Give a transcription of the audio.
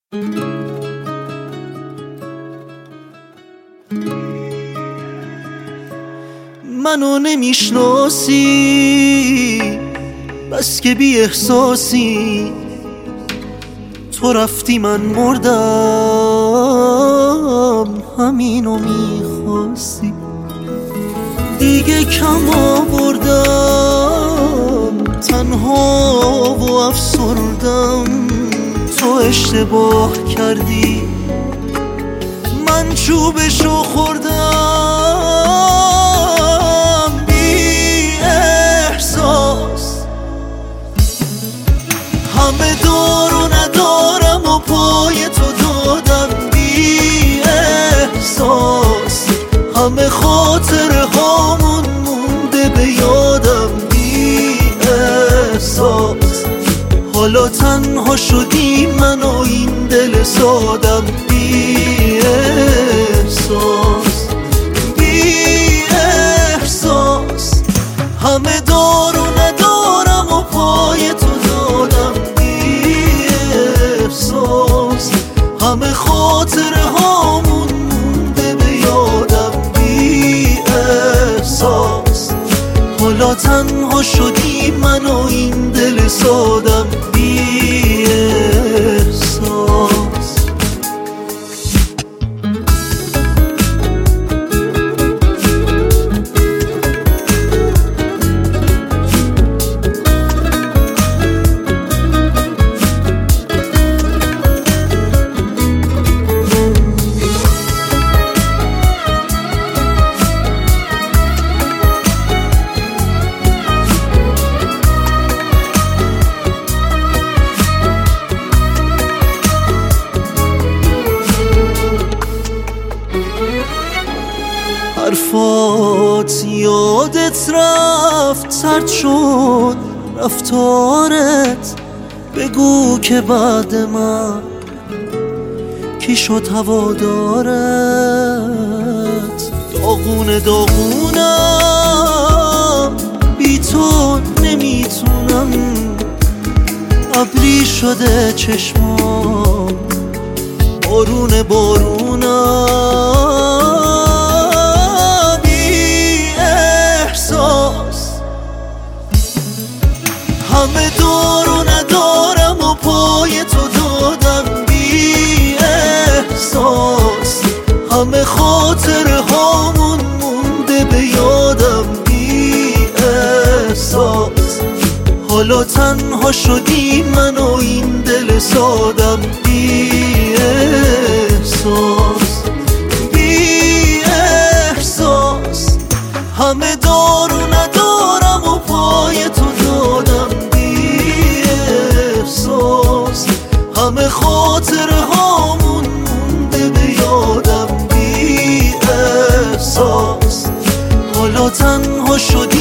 منو نمیشناسی بس که بی احساسی، تو رفتی من مردم همینو میخواستی. دیگه کم آوردم تنها و افسردم، تو اشتباه کردی من چوبشو خوردم. بی احساس همه دارو ندارم و پای تو دادم. بی احساس همه خاطره هامون مونده به یادم. بی احساس حالا تنها شدی من و این دل سادم. بی احساس بی احساس همه دارو ندارم و پای تو دادم. بی احساس همه خاطره هامون مونده به یادم. بی احساس حالا تنها شدی من و این دل سادم. بی احساس حرفات یادت رفت، سرد شد رفتارت. بگو که بعد من کی شد هوادارت. داغونه داغونم بی تو نمیتونم، ابری شده چشمام بارونه بارونم. همه دارو ندارم و پای تو دادم. بی احساس همه خاطره هامون مونده به یادم. بی احساس حالا تنها شدی من و این دل سادم. بی احساس بی احساس همه دارو ندارم و پای تو دادم. همه خاطره هامون مونده به یادم. بی احساس حالا تنها شدی